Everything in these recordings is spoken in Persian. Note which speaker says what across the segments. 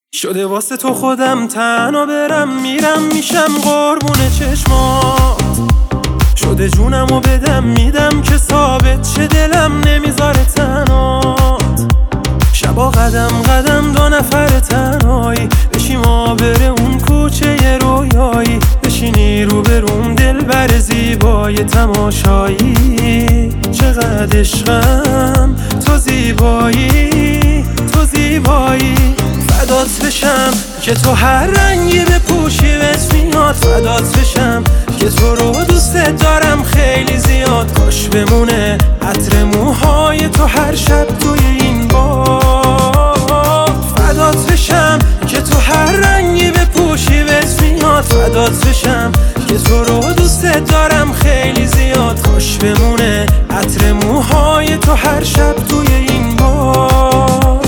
Speaker 1: شده واسه تو خودم تنها برم میرم میشم قربون چشمات. شده جونمو بدم میدم که ثابت شه دلم نمیذاره تنهات. شبا قدم قدم دو نفر تنهایی بشیم آبر اون کوچه رویایی. بشینی رو بروم دل بر زیبای تماشایی. چقدر عشقم تو زیبایی تو زیبایی. فدات بشم که تو هر رنگی بپوشی بهت میاد. فدات بشم که تو رو دوست دارم خیلی زیاد. کاش بمونه عطر موهای تو هر شب توی این باد. فدات بشم که تو هر رنگی بپوشی بهت میاد. فدات بشم که تو رو دوست دارم خیلی زیاد. کاش بمونه عطر موهای تو هر شب توی این باد.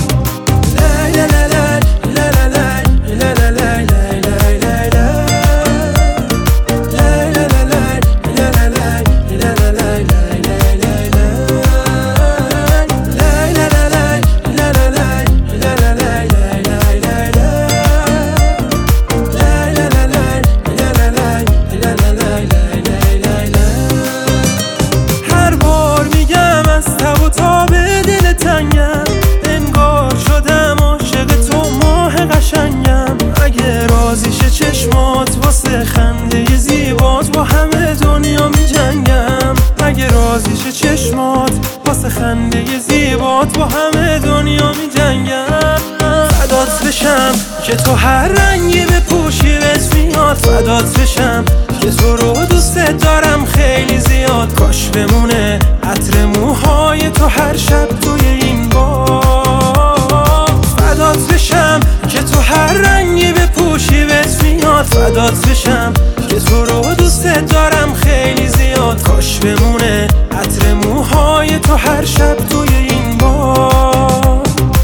Speaker 1: چشمات واسه خنده زیبات با همه دنیا می جنگم. اگه راضیشه چشمات واسه خنده زیبات با همه دنیا می جنگم. فدات بشم که تو هر رنگی بپوشی بهت میاد. فدات بشم که تو رو دوست دارم خیلی زیاد. کاش بمونه عطر موهای تو هر شب توی این باد. فدات بشم که تو هر رنگی بپوشی بهت میاد. فدات بشم که تو رو دوست دارم خیلی زیاد. کاش بمونه عطر موهای تو هر شب توی این باد.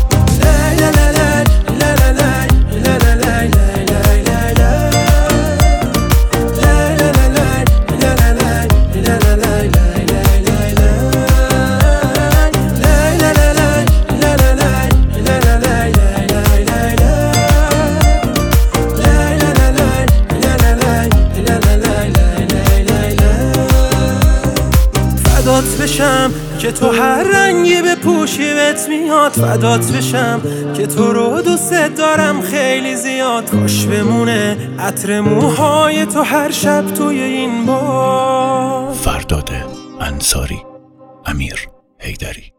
Speaker 1: فدات بشم که تو هر رنگی بپوشی بهت میاد. فدات بشم که تو رو دوست دارم خیلی زیاد. کاش بمونه عطر موهای تو هر شب توی این باد.
Speaker 2: فرداد انصاری، امیر حیدری.